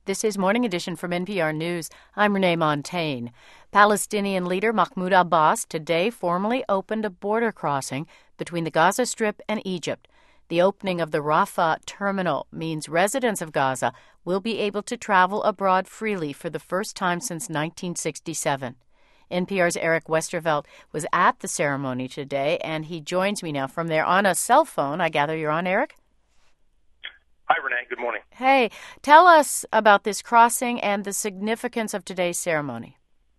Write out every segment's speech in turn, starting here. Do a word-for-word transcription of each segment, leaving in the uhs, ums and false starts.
This is Morning Edition from N P R News. I'm Renee Montaigne. Palestinian leader Mahmoud Abbas today formally opened a border crossing between the Gaza Strip and Egypt. The opening of the Rafah terminal means residents of Gaza will be able to travel abroad freely for the first time since nineteen sixty-seven. N P R's Eric Westervelt was at the ceremony today, and he joins me now from there on a cell phone. I gather you're on, Eric? Hi, Renee. Good morning. Hey, tell us about this crossing and the significance of today's ceremony.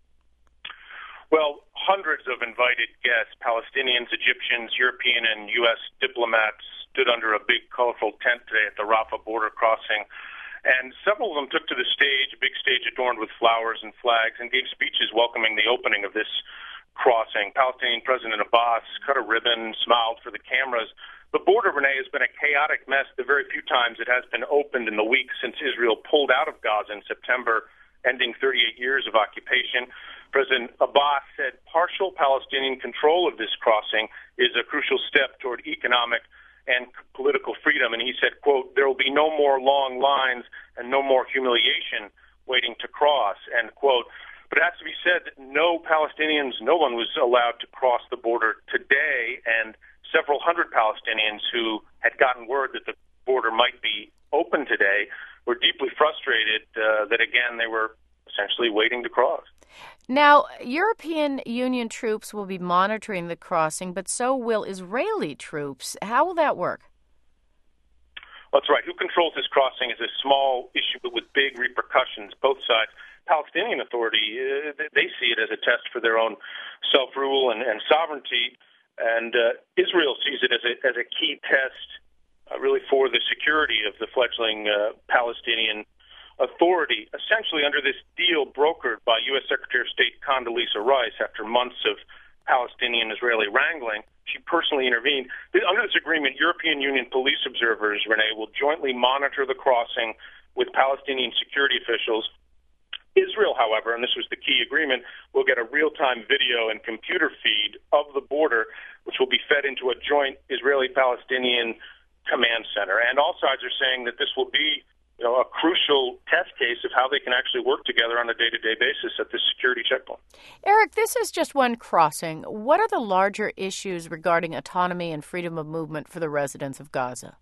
Well, hundreds of invited guests, Palestinians, Egyptians, European, and U S diplomats stood under a big, colorful tent today at the Rafah border crossing. And several of them took to the stage, a big stage adorned with flowers and flags, and gave speeches welcoming the opening of this crossing. Palestinian President Abbas cut a ribbon, smiled for the cameras. The border, Renee, has been a chaotic mess the very few times it has been opened in the weeks since Israel pulled out of Gaza in September, ending thirty-eight years of occupation. President Abbas said partial Palestinian control of this crossing is a crucial step toward economic and political freedom. And he said, quote, "There will be no more long lines and no more humiliation waiting to cross," end quote. But it has to be said that no Palestinians, no one was allowed to cross the border today, and several hundred Palestinians who had gotten word that the border might be open today were deeply frustrated uh, that, again, they were essentially waiting to cross. Now, European Union troops will be monitoring the crossing, but so will Israeli troops. How will that work? That's right. Who controls this crossing is a small issue, but with big repercussions. Both sides. Palestinian Authority, uh, they see it as a test for their own self-rule and, and sovereignty. And uh, Israel sees it as a, as a key test, uh, really, for the security of the fledgling uh, Palestinian Authority, essentially under this deal brokered by U S Secretary of State Condoleezza Rice after months of Palestinian-Israeli wrangling. She personally intervened. Under this agreement, European Union police observers, Renee, will jointly monitor the crossing with Palestinian security officials. Israel, however, and this was the key agreement, will get a real-time video and computer feed of the border, which will be fed into a joint Israeli-Palestinian command center. And all sides are saying that this will be, you know, a crucial test case of how they can actually work together on a day-to-day basis at this security checkpoint. Eric, this is just one crossing. What are the larger issues regarding autonomy and freedom of movement for the residents of Gaza?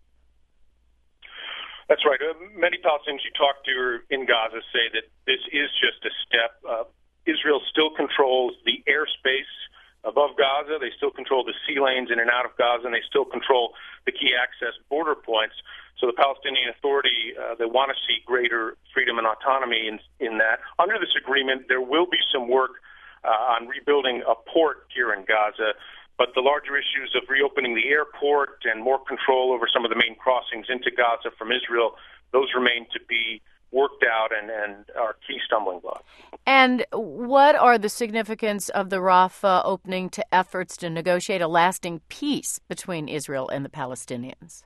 That's right. Uh, many Palestinians you talk to in Gaza say that this is just a step. Uh, Israel still controls the airspace above Gaza. They still control the sea lanes in and out of Gaza, and they still control the key access border points. So the Palestinian Authority, uh, they want to see greater freedom and autonomy in, in that. Under this agreement, there will be some work uh, on rebuilding a port here in Gaza. But the larger issues of reopening the airport and more control over some of the main crossings into Gaza from Israel, those remain to be worked out and, and are key stumbling blocks. And what are the significance of the Rafah opening to efforts to negotiate a lasting peace between Israel and the Palestinians?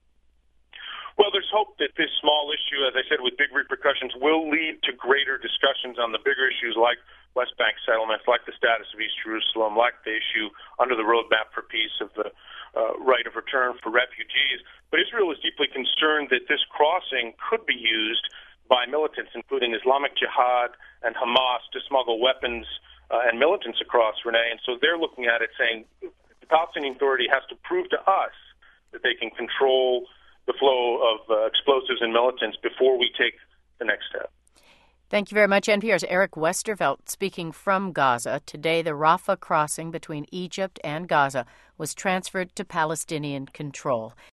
Well, there's hope that this small issue, as I said, with big repercussions, will lead to greater discussions on the bigger issues like West Bank settlements, like the status of East Jerusalem, like the issue under the Roadmap for Peace of the uh, right of return for refugees. But Israel is deeply concerned that this crossing could be used by militants, including Islamic Jihad and Hamas, to smuggle weapons uh, and militants across, Renee. And so they're looking at it saying the Palestinian Authority has to prove to us that they can control the flow of uh, explosives and militants before we take the next step. Thank you very much. N P R's Eric Westervelt speaking from Gaza. Today, the Rafah crossing between Egypt and Gaza was transferred to Palestinian control.